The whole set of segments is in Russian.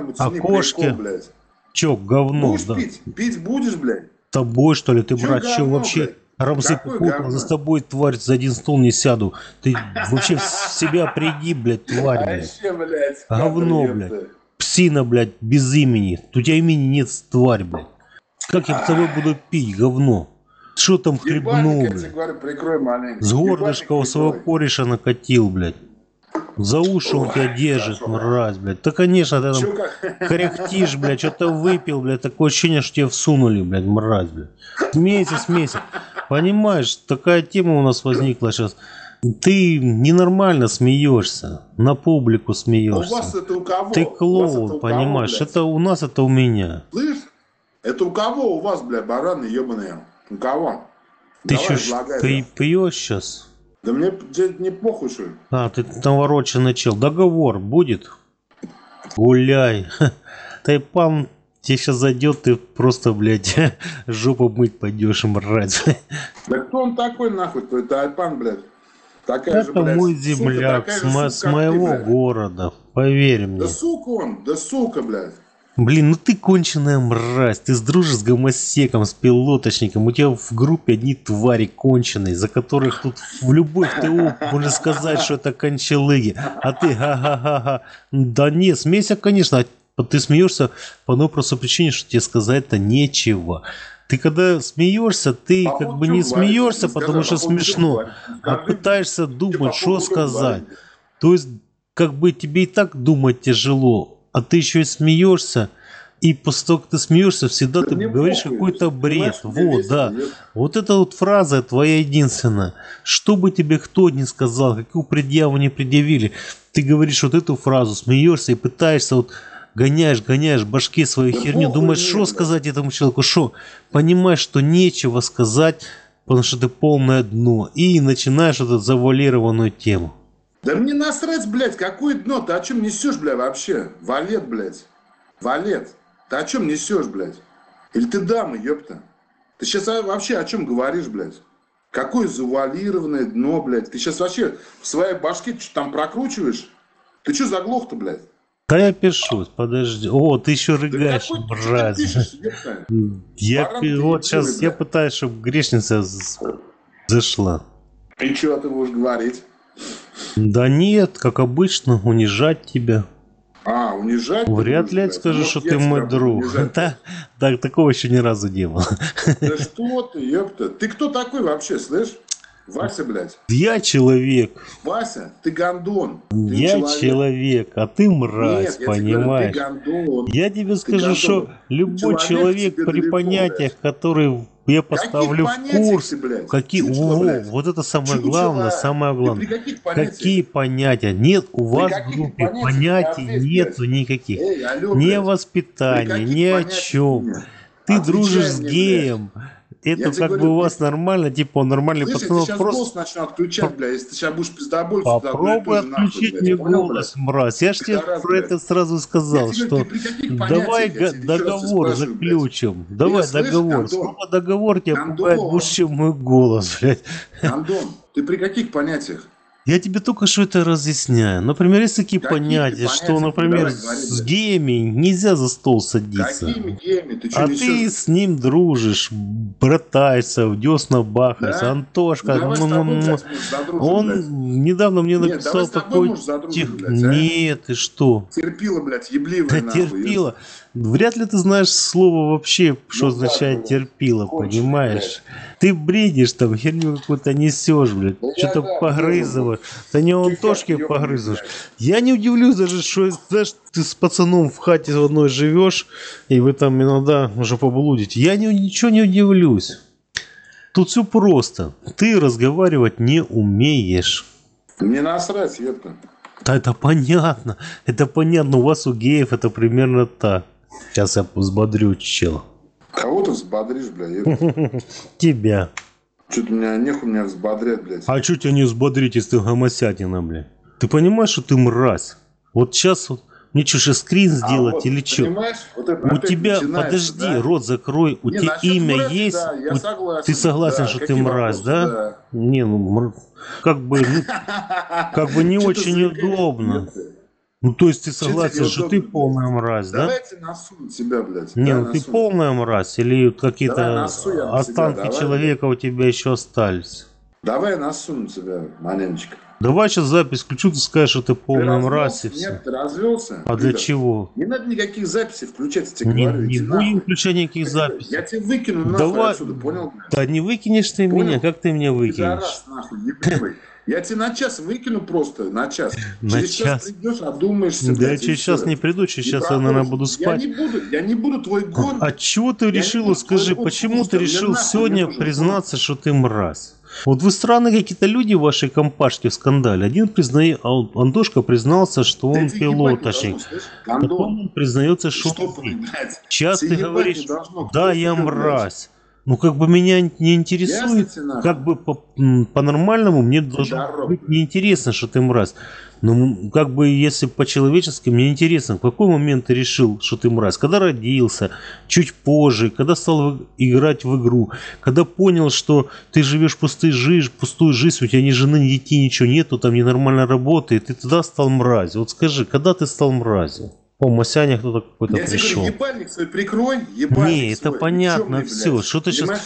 нахуй, А цени кошки? прикол, блядь. Чё, говно, Будешь да? пить? Пить будешь, блядь? С тобой, что ли? Ты, Чё брат, чё говно, вообще? блядь? Рамсы Какое попутал, за говно? тобой, тварь, за один стол не сяду. Ты вообще в себя приди, блядь, тварь, А блядь. еще, блядь, кадр, Говно, блядь. ёпта. Псина, блядь, без имени. У тебя имени нет, тварь, блядь. Как я с тобой буду пить, говно? Что там Ебальник, хлебнул, я тебе блядь? говорю, прикрой маленько. С Ебальник горлышка у своего прикрой. кореша накатил, блядь. За уши он Ой, тебя держит, хорошо. мразь, блядь. Да, конечно, ты там Чё как? кряхтишь, блядь, что-то выпил, блядь. Такое ощущение, что тебе всунули, блядь, мразь, блядь. Смейся, смейся. Понимаешь, такая тема у нас возникла сейчас. Ты ненормально смеешься, на публику А у смеешься. вас это у кого? Ты У вас это клоун, у кого, понимаешь? блядь? Это у нас, это у меня. Слышь? Это у кого у вас, блядь, бараны ебаные? У кого? Ты Давай, что, излагай. пьешь сейчас? Да мне не похуй, что ли? А, ты навороченный чел. Договор будет? Гуляй. Тайпан тебе сейчас зайдет, ты просто, блядь, жопу мыть пойдешь, мразь. Да кто он такой, нахуй, твой Тайпан, блядь? Такая же, Это блядь, мой сука, земляк такая же сука, с как ты, моего блядь. города. Поверь Да мне. сука он, да сука, блядь. Блин, ну ты конченая мразь. Ты сдружишь с гомосеком, с пилоточником. У тебя в группе одни твари конченые, за которых тут в любой ТО можно сказать, что это кончалыги. А ты ха-ха-ха-ха. Да нет, смейся, конечно. Ты смеешься по одной простой причине, что тебе сказать-то нечего. Ты когда смеешься, ты По как поводу бы чего не говорить? смеешься, Не потому сказал, что по поводу чего смешно, говорить? а Скажи, пытаешься что думать, по что поводу чего сказать. говорить? То есть, как бы тебе и так думать тяжело, а ты еще и смеешься, и после того, как ты смеешься, всегда Да ты мне говоришь похуй, какой-то понимаешь, бред. мне Вот, весело, да. ёпта. Вот эта вот фраза твоя единственная. Что бы тебе кто ни сказал, какую предъяву не предъявили, ты говоришь вот эту фразу, смеешься и пытаешься вот гоняешь башке свою Да херню, похуй думаешь, мне, что блядь. сказать этому человеку, что? Понимаешь, что нечего сказать, потому что ты полное дно, и начинаешь вот эту завуалированную тему. Да мне насрать, блядь, какое дно? Ты о чем несешь, блядь, вообще? Валет, блядь. Валет. Ты о чем несешь, блядь? Или ты дама, ёпта? Ты сейчас вообще о чем говоришь, блядь? Какое завуалированное дно, блядь? Ты сейчас вообще в своей башке что там прокручиваешь? Ты что заглох-то, блядь? Да я пишусь, подожди. О, ты еще Да рыгаешь, какой ты что-то мразь. пишешь, ёпта? Я Баран ты вот ебливый, сейчас я блядь. пытаюсь, чтобы грешница зашла. И что ты будешь говорить? Да нет, как обычно, унижать тебя. А, унижать ты Вряд будешь, ли я блядь? скажу, Может, что я ты мой тебя буду друг. унижать? Да, так, такого еще ни разу не было. Да что ты, ёпта? Ты кто такой вообще, слышь? Вася, блядь. Я человек. Вася, ты гондон. Ты не Я человек. человек, а ты мразь, Нет, я тебе говорю, ты понимаешь? гондон. Я тебе Ты скажу, что гондон. любой человек тебе при далеко, понятиях, блядь. которые я поставлю в понятиях курс, ты, блядь? какие, Чучело, блядь. вот это самое Чучело. главное, самое Ты главное. при каких понятиях? Какие понятия? Нет, у При вас в каких группе понятиях понятий ты ответь, нету блядь? никаких. Эй, алло, Ни о блядь. При воспитании, каких ни о понятиях чем. мне? Ты дружишь Отвечай с мне, блядь. геем. Я Это тебе как бы говорю, у вас нормально, типа он нормальный слышь, я пацан, тебе вот сейчас просто голос начну отключать, блядь. Если ты сейчас будешь пиздобольствовать, то одно и то попробуй же нахуй, отключить блядь. мне Понял, голос, блядь? мразь. Я ж тебе Пидорас, про блядь. это сразу Я сказал, тебе говорю, ты что при каких давай понятиях? Я тебе еще раз тебя договор спрашиваю, блядь. заключим. Давай Слышь, договор. гондон? Сколько договор тебя пугает Гондон. больше, чем мой голос, блядь. Гондон, ты при каких понятиях? Я тебе только что это разъясняю. Например, есть такие Какие понятия, что, понятия? например, Давай, говори, с блядь. геями нельзя за стол садиться. Какими геями? Ты что А несешь? ты с ним дружишь, братаешься, в десна бахаешься. Да? Антошка, Ну, давай с тобой, блядь, может, задружим, он блядь. недавно мне Нет, давай написал с тобой, такой... может, задружим, блядь, а? Нет, ты что? Терпила, блядь, ебливая, Да нахуй. терпила. Вряд ли ты знаешь слово вообще, что Ну, означает блядь, терпила, конченый, понимаешь? Ты бредишь там, херню какую-то несешь, блядь. Да я, Что-то да, погрызываешь. Да не он Антошке ёбаный, погрызываешь. блядь. Я не удивлюсь даже, что знаешь, ты с пацаном в хате в одной живешь, и вы там иногда уже поблудите. Я ничего не удивлюсь. Тут все просто. Ты разговаривать не умеешь. Мне насрать, ёпта. Да это понятно. Это понятно. У вас у геев это примерно так. Сейчас я взбодрю чела. Кого ты взбодришь, блядь, ёпта? Тебя. Что-то нехуй меня взбодрять, блядь. А что тебя не взбодрить, если ты гомосятина, блядь? Ты понимаешь, что ты мразь? Вот сейчас вот мне что, сейчас скрин сделать вот, или что? понимаешь, вот это У опять тебя, начинается, подожди, да? рот закрой, у Не, тебя насчет имя мрази, есть? да, я согласен. Ты согласен, Да, что ты какие мразь, вопросы, да? да. Не, ну, как бы, ну, как бы не Чё ты очень заикаешься, удобно. ёпта? Ну, то есть ты Чем тебе согласен, что ты неудобно, блядь? полная мразь, да? Давайте насу на тебя, блядь. Не, Давай ну ты насу. полная мразь, или вот Давай какие-то насу я на тебя, останки давай, блядь. человека у тебя еще остались? Давай насу на тебя, маленечко. Давай сейчас запись включу, ты скажешь, что ты Ты полная мразь развелся? и все. Нет, ты развелся? А для Пидор. чего? Не надо никаких записей включать, я тебе Не, говорю. не Иди будем нахуй. включать никаких Я записей. тебя выкину нахуй Давай. отсюда, понял? блядь? Да не выкинешь ты Понял? меня, как ты меня выкинешь? Пидорас, нахуй, ебливый. Я тебя на час выкину просто, на час. На Через час? придешь, одумаешься, Да я блядь, и через час всё. не приду, И через час я, наверное, продолжим. буду спать. Я не буду твой гон. А чего ты Я не решил, буду скажи, твой почему гон, ты мне решил нахуй не сегодня нужен признаться, что ты мразь? Вот вы странные какие-то люди в вашей компашке в скандале. Один признает, Антошка признался, что он пилоточник. Потом он признается, что он... Сейчас ты говоришь, да, я мразь. Ну, как бы меня не интересует, как бы по-нормальному мне должно быть неинтересно, что ты мразь. Но как бы если по-человечески, мне интересно, в какой момент ты решил, что ты мразь? Когда родился, чуть позже, когда стал играть в игру, когда понял, что ты живешь пустую жизнь, у тебя ни жены, ни детей, ничего нету, там ненормально работает, ты тогда стал мразью. Вот скажи, когда ты стал мразью? О, Масяня кто-то какой-то я пришел. Я тебе говорю, ебальник свой прикрой, ебальник Не, это свой, понятно, все. Что ты сейчас...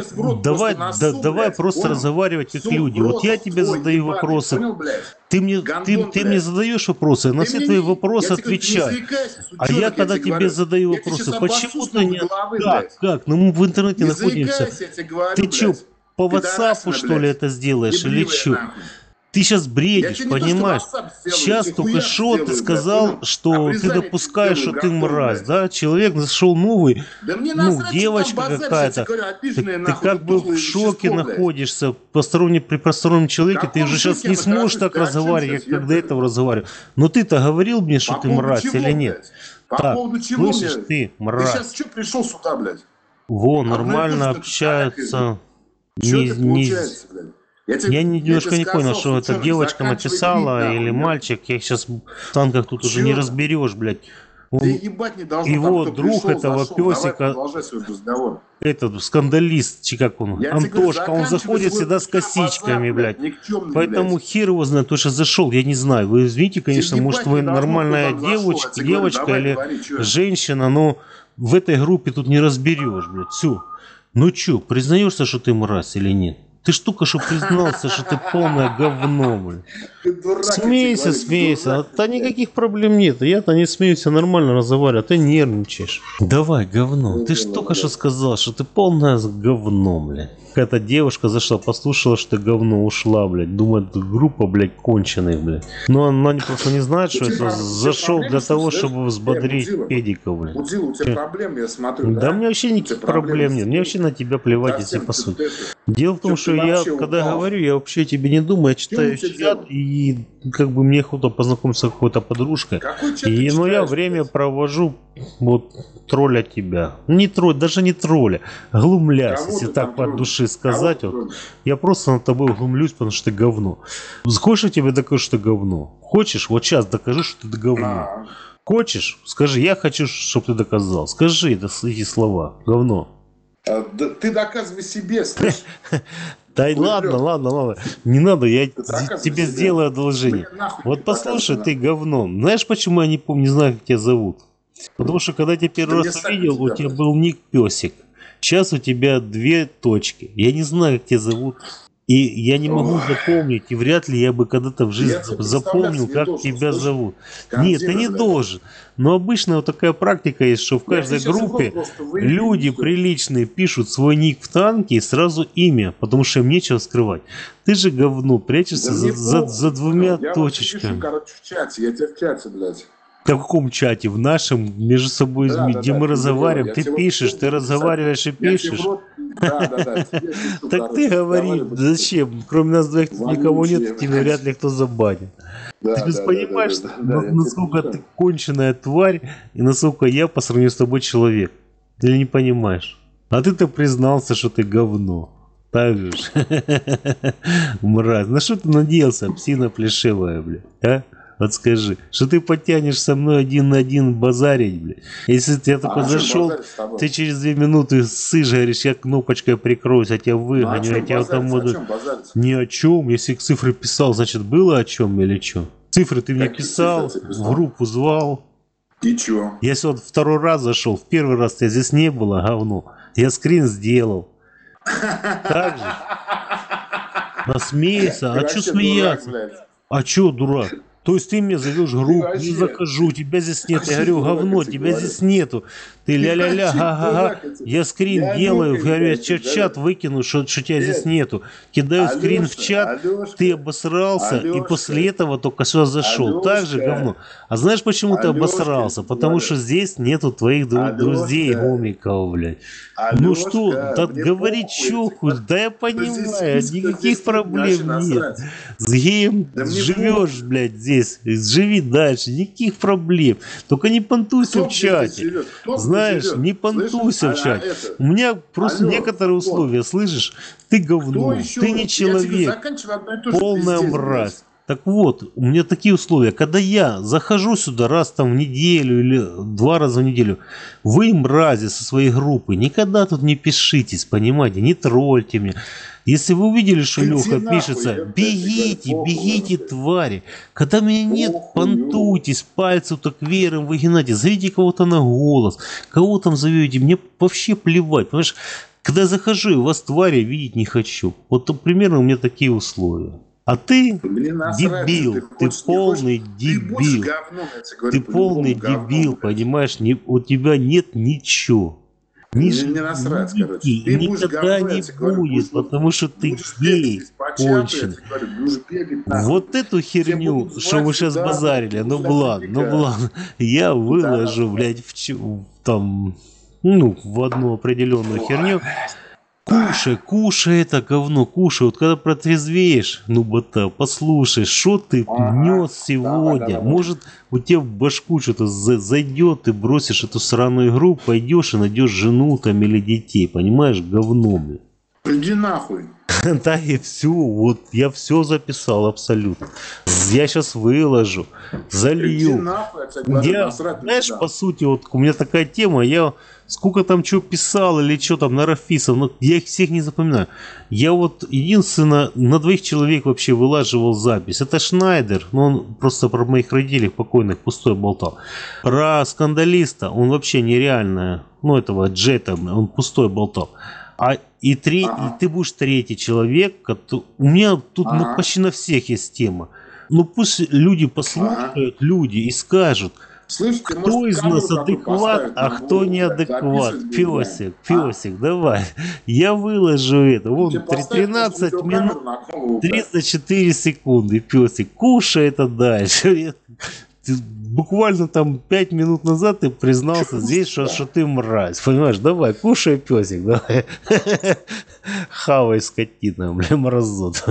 Давай просто понял? разговаривать как Всё, люди. Вот я тебе твой, задаю ебаный, вопросы. Понял, блядь? Ты мне Гандон, задаешь вопросы, на Ты все мне твои не- вопросы я тебе говорю, не отвечаю. заикайся, А сучонок, я когда тебе тебе говорю. задаю Я тебе вопросы, щас почему обоссу с ты ног не... головы, Как, блядь. как? Ну мы в интернете Не находимся. заикайся, я тебе говорю, Ты что, блядь. по Пидорасина, WhatsApp что ли блядь. это сделаешь или Ебливая, что? нахуй. Ты сейчас Я бредишь, тебе не то, что понимаешь? WhatsApp сделаю, Сейчас я тебе только хуяк что сделаю, ты блядь, сказал, понял? что ты Обрезание допускаешь, что сделаю, ты гандон, мразь, блядь. да? Человек нашел новый, Да мне ну, насрать, что девочка там базаришь, я какая-то. тебе говорю, обиженная, Ты нахуй, как ты бы тухлое в шоке вещество, блядь. находишься при постороннем человеке, ты каком уже сейчас шоке не я сможешь нахожусь? так Ты о чем разговаривать, сейчас, как до ебаный? этого разговаривал. Но ты-то говорил мне, что По ты поводу мразь чего, или нет? блядь? По Так, поводу чего слышишь, мне? ты Ты мразь. сейчас что пришел сюда, блядь? Во, Одно и то же, нормально что ты общаются. Что Не- это не- получается, блядь? Я немножко тебе не понял, сказал, что это сучонок, девочка заканчивай написала пить, или нахуй, мальчик. Я сейчас в танках тут уже не Чё? разберешь, блядь. Он, Ты ебать не должен, его там, кто друг пришел, этого зашел. Давай пёсика- продолжай свой разговор. этот скандалист, чи как он, Я тебе говорю, Антошка, он заканчивай заходит свой всегда с базар, косичками, блядь. никчемный, Поэтому блядь. хер его знает, то, что зашел, я не знаю. Вы извините, конечно, Тебе может ебать вы не должно, нормальная кто там зашел. Я тебе говорю, девочка давай или говори, чё? женщина, но в этой группе тут не разберешь, блядь. Все. Ну чё, признаешься, что ты мразь или нет? Ты ж только что признался, что ты полное говно, блядь. Ты дурак, я тебе Смейся, говорю, смейся. дурак, Да блядь. никаких проблем нет. Я-то не смеюсь, я нормально разговариваю, а ты нервничаешь. Давай, говно. Ты ж только что сказал, что ты полное говно, блядь. Какая-то девушка зашла, послушала, что ты говно, ушла, блядь. Думает, группа, блядь, конченых, блядь. Но она просто не знает, что У это тебя зашел проблемы, для что ли, того, слышь? чтобы взбодрить Мудила. педика, блядь. Мудила, у тебя проблемы, я смотрю, Да, у меня вообще У тебя никаких проблем нет. Мне вообще на тебя плевать, если Совсем по ты сути. это- Дело в том, Чё что ты я, вообще когда упал? говорю, я вообще тебе не думаю, я читаю у тебя чат, дело? и как бы мне охота познакомиться с какой-то подружкой. Какой чат И, ты ну, я читаешь, время блядь? провожу вот тролля тебя. Не тролль, даже не тролля, глумлясь, Кого если ты так там по троллишь? душе сказать. Кого ты Вот. троллишь? Я просто над тобой глумлюсь, потому что ты говно. Хочешь, я тебе докажу, что ты говно? Хочешь? Вот сейчас докажу, что ты говно. А, Хочешь? Скажи, я хочу, чтобы ты доказал. Скажи эти слова. Говно. да ты доказывай себе, слышь. Да Хуй ладно, врёт. ладно. Не надо, я доказывай тебе себе. сделаю одолжение. Мне нахуй Вот не послушай, доказывай, ты говно. Знаешь, почему я не помню, не знаю, как тебя зовут? Потому что когда я тебя первый мне раз ссать на увидел, у тебя, тебя блядь. был ник Песик. Сейчас у тебя 2 точки. Я не знаю, как тебя зовут. И я не могу Ой. запомнить, и вряд ли я бы когда-то в жизни Я тебе запомнил, представляться не как должен, тебя слышишь? зовут. Кондира, Нет, ты не блядь. должен. Но обычно вот такая практика есть, что в Я каждой тебе сейчас группе его просто выебу, люди и всё. приличные пишут свой ник в танке и сразу имя, потому что им нечего скрывать. Ты же говно, прячешься Да за, мне за, похуй, за 2 я вообще точечками. пишу, короче, в чате, я тебе в чате, блядь. В каком чате? В нашем, между собой, Да, где мы ты разговариваем. говорил, Ты я тебе пишешь, вот ты разговариваешь и я тебе в пишешь. рот- Да, тебе пишу, Так короче, ты говори, разговаривай. зачем? Кроме нас двоих тут никого Вонючие, нет, тебе блядь. вряд ли кто забанит. Да, Ты же понимаешь, да, я тебе насколько пишу. ты конченая тварь, и насколько я по сравнению с тобой человек. Или не понимаешь? А ты-то признался, что ты говно. Так же ж. Мразь. На что ты надеялся, псина плешивая, блядь, а? Вот скажи, что ты подтянешь со мной 1 на 1 базарить, блядь. Если ты я только А чё зашел, базарить с тобой? ты через 2 минуты ссышь, говоришь, я кнопочкой прикроюсь, я тебя Ну, а выгоню, чё я тебя базарить? там буду... О чём базарить? Ни о чем. Если цифры писал, значит было о чем или что? Цифры ты мне Какие писал, цифры ты писал? в группу звал. И чё? Я сегодня второй раз зашел. В первый раз тебя здесь не было, говно. Я скрин сделал. Так же. Насмейся. Ты А чё вообще смеяться? дурак, блядь. А чё, дурак? То есть ты мне зовешь группу, не вообще- захожу, тебя здесь нет. Я вообще говорю, дурак, говно, я тебе тебя говорю. здесь нету. Ты ля-ля-ля, вообще га-га-га. дурак, я тебе- Я скрин Я делаю, Алёха, говорю, я я тебе чат говорю. выкину, что тебя здесь Нет. нету. Кидаю скрин в Алёша, чат, Алёшка, ты обосрался, и Алёшка, после этого только сюда зашел. Так же, Алёшка, говно. А знаешь, почему ты Алёшка, обосрался? я тебе Потому говорю. что здесь нету твоих друзей, Алёшка, гомиков, блядь. Ну Алёшка, что, да мне говори похуй, чё если хуй, кто- да я кто здесь понимаю, сидит, кто никаких здесь сидит, мне проблем вообще нет. насрать. С геем Да мне живешь, похуй. блядь, здесь, живи дальше, никаких проблем. Только не понтуйся Кто в здесь чате. живет? Кто где Знаешь, живет? не понтуйся в Слышишь? чате. это, У меня просто Алло, некоторые кто? условия, слышишь? Ты Кто говно, еще? ты не Я тебе человек. заканчиваю одно и то же, Полная пиздец, мразь. блядь. Так вот, у меня такие условия. Когда я захожу сюда раз там в неделю или 2 раза в неделю, вы, мрази, со своей группы, никогда тут не пишитесь, понимаете, не тролльте меня. Если вы увидели, что Иди Леха нахуй, пишется, я, блядь, бегите, говорю, похуй бегите, вообще. твари. Когда меня нет, Похуй, понтуйтесь, пальцем так веером выгинайте, зовите кого-то на голос, кого там зовете, мне вообще плевать, понимаешь? Когда я захожу, я вас, твари, видеть не хочу. Вот примерно у меня такие условия. А ты Мне насрать, дебил, ты ты хочешь, не полный хочешь, ты будешь дебил. говном, я тебе говорю, Ты по-любому полный говном, дебил, блядь. понимаешь? У тебя нет ничего. Мне не насрать, короче. Ты будешь Никогда говно, я не тебе говорю, будет, будешь- потому что ты будешь бегать гей здесь по чату, я конченый. тебе говорю, будешь бегать нахуй. Вот эту херню, будут что вы звать сейчас сюда, базарили, ну будут ладно, ну нафига. ладно, я выложу, блядь, там, ну, в одну определенную херню. Кушай это говно, кушай. Вот когда протрезвеешь, ну, бота, послушай, что ты нес сегодня. давай. Может, у тебя в башку что-то зайдет, ты бросишь эту сраную игру, пойдешь и найдешь жену там или детей, понимаешь, говно, блядь. Иди нахуй. Да и все, вот я все записал абсолютно. Я сейчас выложу, Иди залью. нахуй, я тебе говорю, Я, насрать на знаешь, тебя. по сути, вот у меня такая тема, я сколько там чего писал или что там на Рафисов, но я их всех не запоминаю. Я вот единственно на 2 человек вообще вылаживал запись. Это Шнайдер, но он просто про моих родителей покойных пустой болтал. Про скандалиста он вообще нереальная, ну этого Джета, он пустой болтал. И ты будешь 3-й человек, у меня тут Ага. почти на всех есть тема. Ну пусть люди послушают, люди и скажут, Слышь, ты, кто может, из камеру нас такую адекват, поставить а на кто голову, блядь, неадекват. записывать будем, Песик, давай. Я выложу это. Вон, Тебе поставить 13 просто минут, видеокамеру на голову, блядь. 34 секунды, песик. Кушай это дальше. Ты буквально там 5 минут назад ты признался здесь, что ты мразь. Понимаешь, давай, кушай, песик, давай. Хавай, скотина, бля, мразот.